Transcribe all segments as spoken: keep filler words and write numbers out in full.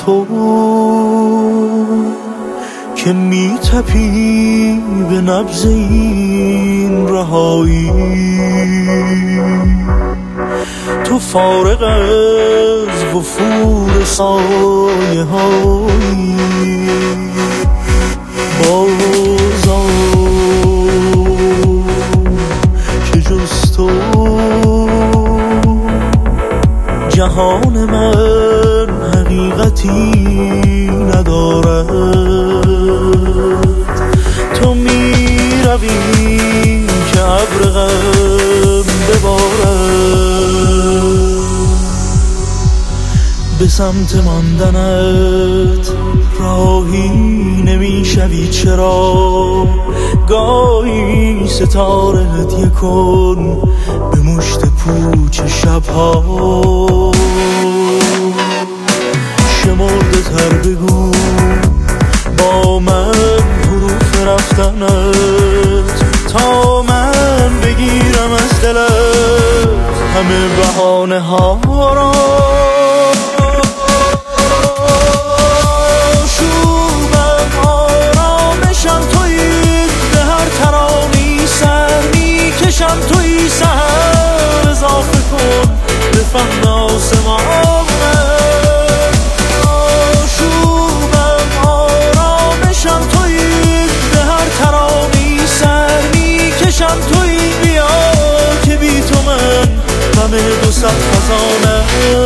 تو که می تپی به نبض این رهایی. تو فارغ از وفور سایه هایی بازا که جز تو جهان من حقیقتی ندارد. تو می روی که ابر غم ببارد، به سمت ماندنت راهی نمی شوی چرا؟ گاهی ستاره هدیه کن به مشت پوچ شبها. شمرده تر بگو با من حروف رفتنت تا من بگیرم از دلت همه بهانه ها را. شوبم آرامشم تویی، به هر ترانی سر میکشم تویی. سهر اضافه کن به فهم آسمانه. شوبم آرامشم تویی، به هر ترانی سر میکشم تویی. بیا که بی تو من غم دو صد خزانه.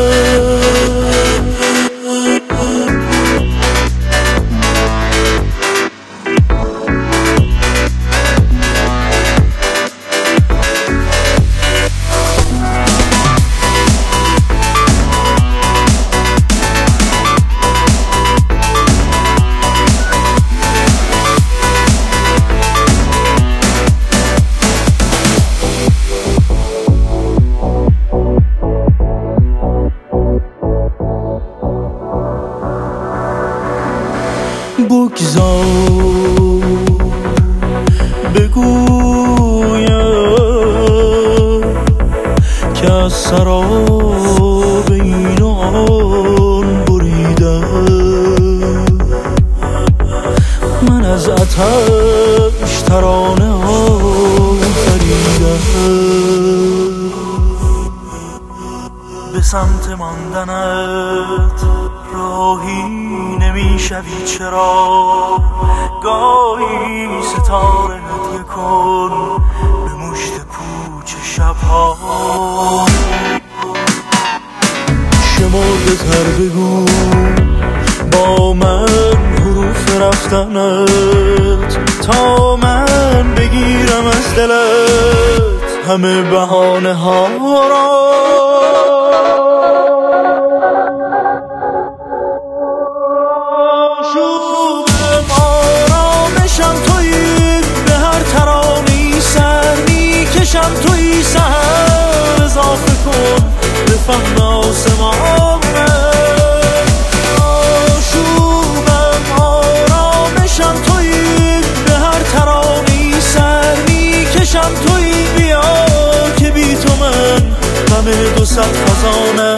بگذار بگویم که از سراب این و آن بریدم. من از آتش ترانه آفریدم. به سمت ماندنت راهی نمی شوی چرا؟ گاهی ستاره هدیه کن به مشت پوچ شبها. شمرده تر بگو با من حروف رفتنت تا من بگیرم از دلت همه بهانه ها را. شوبم آرامشم تویی، به هر ترانی سر میکشم تویی. سهر اضافه کن به فهم آسمانه. شوبم آرامشم تویی، به هر ترانی سر میکشم تویی. بیا که بی تو من غم دو صد خزانه.